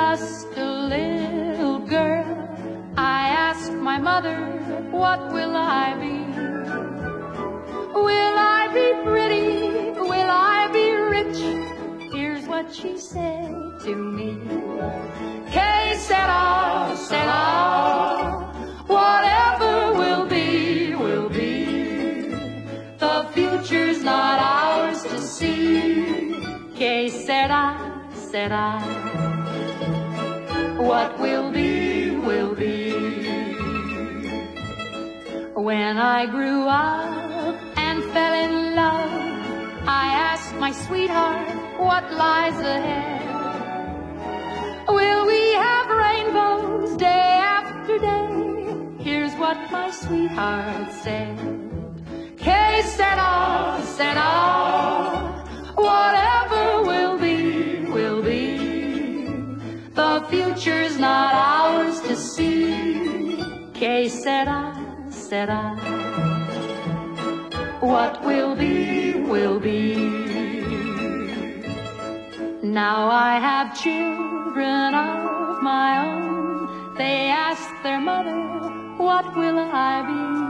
just a little girl, I asked my mother, what will I be? Will I be pretty? Will I be rich? Here's what she said to me. Que sera, sera, whatever will be, will be. The future's not ours to see. Que sera, sera, what will be, will be. When I grew up and fell in love, I asked my sweetheart, what lies ahead? Will we have rainbows day after day? Here's what my sweetheart said. Que sera, sera, whatever will be, will be. The future's not ours to see. Que sera, sera, what will be, will be. Now I have children of my own. They ask their mother, what will I be?